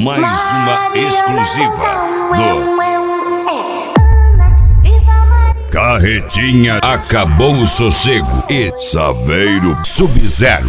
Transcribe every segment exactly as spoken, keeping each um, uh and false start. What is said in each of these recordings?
mais uma exclusiva do Carretinha Acabou o Sossego e Saveiro Sub-Zero.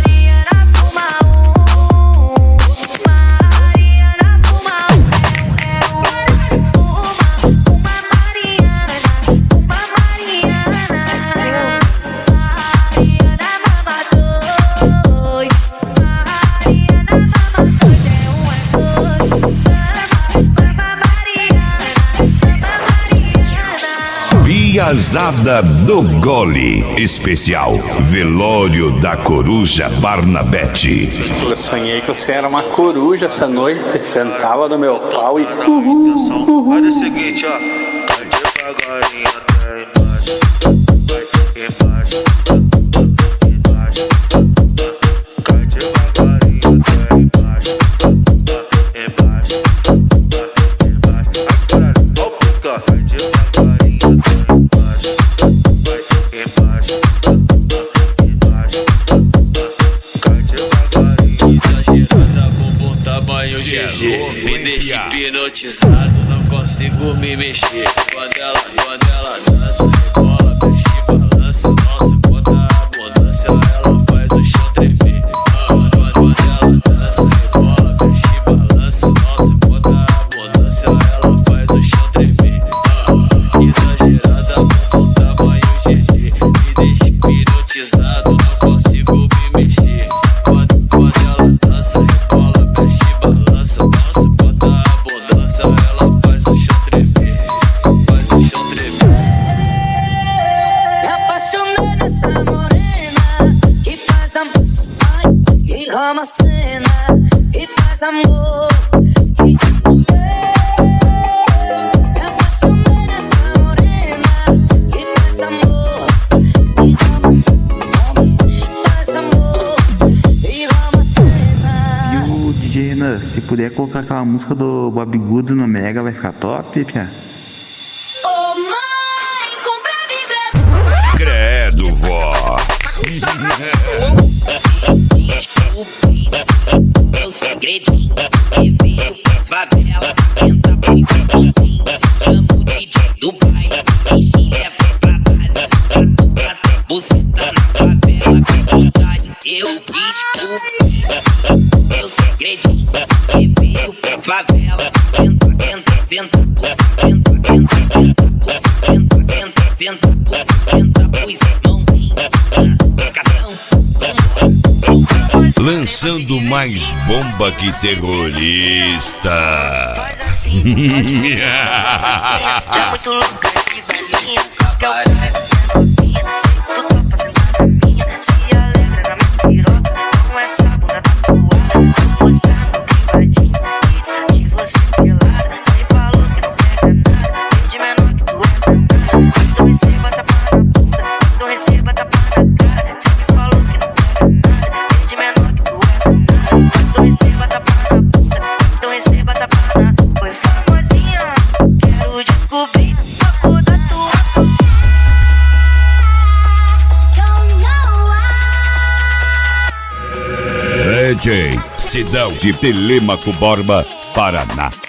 Piazada do Gole, especial velório da coruja Barnabete. Eu sonhei que você era uma coruja essa noite, sentava no meu pau e uhul, uhul. Olha o seguinte, ó, vai devagarinho até embaixo, vai embaixo, embaixo, vai devagarinho até embaixo, embaixo, embaixo, agora, ó, vai devagarinho até embaixo, vai embaixo, embaixo, vai devagarinho. Exagerada, bumbum tamanho G G, me deixa hipnotizado, não consigo me mexer. Quando ela, quando ela dança, rebola, mexe, balança, nossa, quanta abundância, ela faz o chão tremer. Quando, quando ela dança, rebola, mexe, balança, nossa, quanta abundância, ela faz o chão tremer. Exagerada, bumbum tamanho G G, me deixa hipnotizado, não consigo me mexer. Quando, quando ela dança, rebola, mexe, balança, nossa, quanta abundância, ela faz o chão tremer. Faz o chão tremer. Me apaixonei nessa morena que faz amor, ai, que rama cena, que faz amor, que... Me apaixonei nessa morena que faz amor, que rama, faz amor, que rama cena. E o D J Renan, se puder colocar aquela música do Bob Goods no Mega, vai ficar top, pia. Ô mãe, compra vibrador. Credo, vó. Meu segredinho, que veio pra favela, tenta pro finalzinho, chama o D J do baile, enche e leva pra base, pra tu bater buceta na favela, com vontade, eu descobri. Meu segredinho, que veio pra favela, senta, senta, senta, senta, senta, senta, senta, senta, senta, senta, pros irmãozinhos, pegação. Lançando mais bomba que terrorista. Já muito louca de balinha, que eu quero novinha, sei que tu topa sentar na minha, se alegra na minha piroca, com essa bunda tatuada, vou mostrar no privadinho, vídeo de você pelada, cê falou que não pega nada, eu de menor que tu é danada, então receba tapa na bunda, então receba tapa na cara, cê me falou que não pega nada, eu de menor que tu é danada, então receba tapa na bunda, então receba tapa na, foi famosinha, quero descobrir a cor da tua. D J Sidão de Telêmaco Borba, Paraná.